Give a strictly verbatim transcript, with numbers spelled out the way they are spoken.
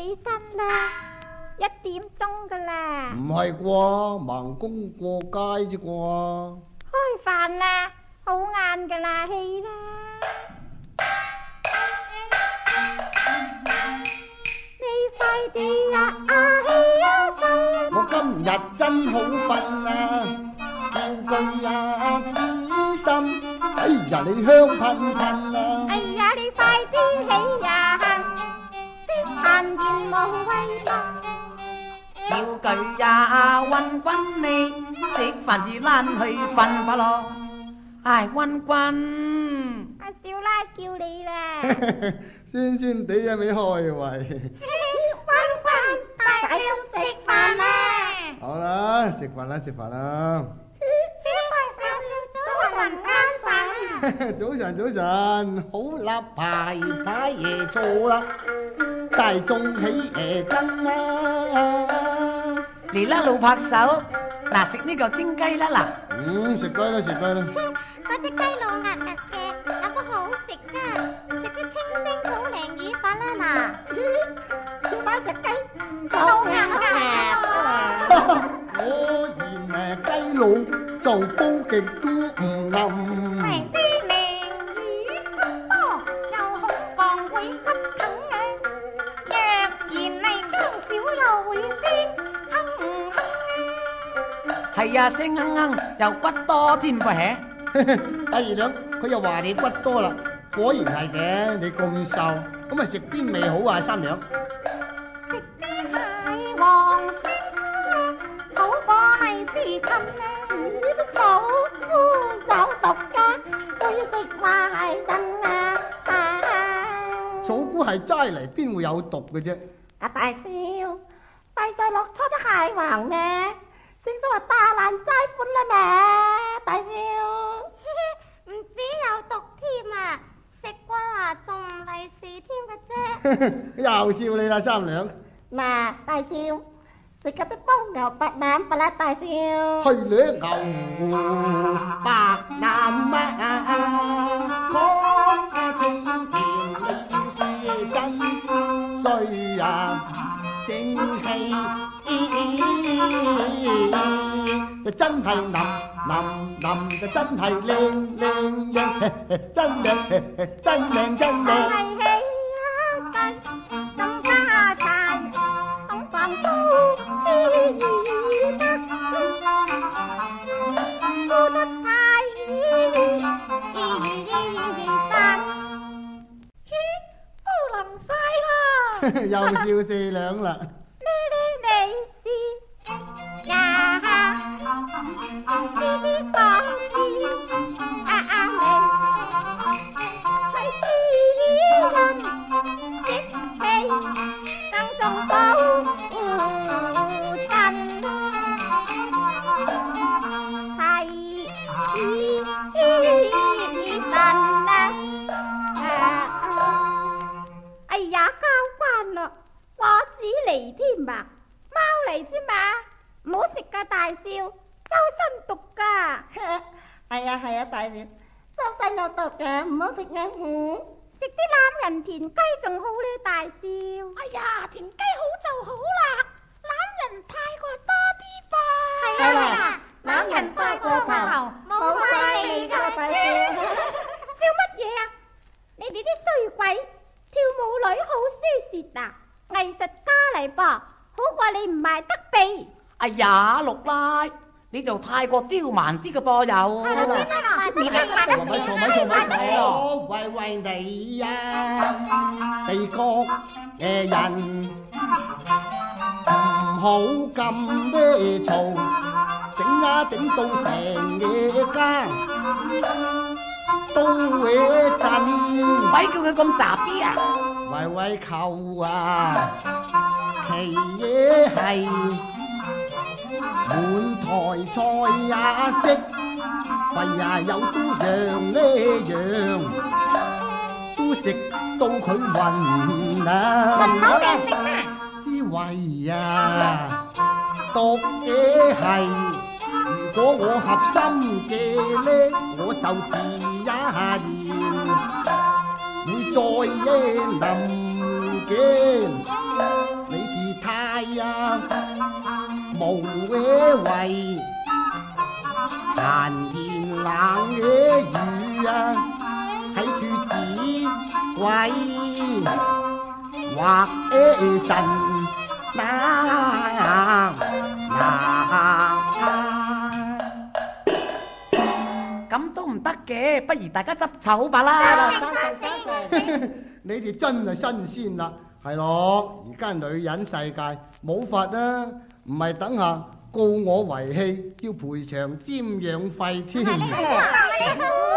起身啦，一點鐘噶啦。 唔係啩？盲公過街啫啩？ 開飯啦，好晏噶啦，起啦。你快啲呀，啊起啊身！ 我今日真好瞓啊，叫句啊醫生。哎呀，你香噴噴啊！ 哎呀，你快啲起呀，啲閒言無謂啦。 叫句呀君君你食飯至躝去瞓吧咯。唉，君君， 阿少奶叫你啦。 酸酸地啊，未開胃。 君君，大少食飯啦。 好啦，食飯啦，食飯啦。 早晨安早晨早晨，好啦，排排夜做啦，大眾起夜更啊！ 嚟啦，老拍手，嗱食呢嚿蒸雞啦嗱。 嗯，食雞啦食雞啦。 嗰啲雞老壓壓嘅，有個好食噶，食啲清蒸土鯪魚飯啦嗱。小擺隻雞老壓壓。 果然誒雞老就煲極都唔腍。 啲鯪魚多，又恐防會骨疼嘅。若然嚟姜少又會先哼哼嘅。 係啊，聲鶯鶯又骨多添噃嘿。 阿二娘，佢又話你骨多啦，果然係嘅，你咁瘦，咁啊食邊味好啊？三娘。 食啲蟹黃先啦，好過荔枝氹咧。草菇有毒噶，對食壞腎啊！ 草菇係齋嚟，邊會有毒嘅啫？ 阿大少，快再落初啲蟹黃呢？正所謂大難齋本啦咩？大少，唔止有毒添啊，食過啊仲唔利是添嘅啫。 又笑你啦，三娘。 嗱，大少，食嗰啲煲牛白腩不啦，大少。 係咧，牛白腩啊，講清甜你是真醉啊，正氣。真係腍腍腍，就真係靚靚靚，真靚真靚真靚。係起啊細，咁加大，東房都知得，都得太散，煲淋晒啦。 又笑四兩啦。 哎呀，交關啦，我子嚟添嘛，貓嚟啫嘛，唔好食噶大少，周身毒噶。係啊係啊，大少，周身有毒嘅，唔好食嘅。嗯，食啲欖仁田雞仲好咧，大少。哎呀，田雞好就好啦，欖仁太過多啲噃。係啊，欖仁多過頭，冇乜味噶大少。笑乜嘢啊？你哋啲衰鬼，跳舞女好輸蝕啊！藝術家嚟噃，好過你唔賣得鼻。 哎呀，六奶，你就太過刁蠻啲嘅噃又。 坐咪坐咪坐咪坐，喂喂你呀，地國嘅人唔好咁咩嘈，整啊整到成夜間都會震。 咪叫佢咁雜啲啊！ 喂喂舅啊，奇嘢係滿台菜也識，喂呀有都樣呢樣，都食到佢暈啊！ 暈口嘅食啊！ 之為呀，毒嘢係，如果我合心嘅呢，我就自也然。會再耶能嘅呀，無謂為閒言冷野語啊，喺處指鬼或神嗱咁都唔得嘅，不如大家執丑吧啦。 你哋真係新鮮啦，係咯，而家女人世界冇法啦，唔係等下告我遺棄，要賠償瞻仰費添。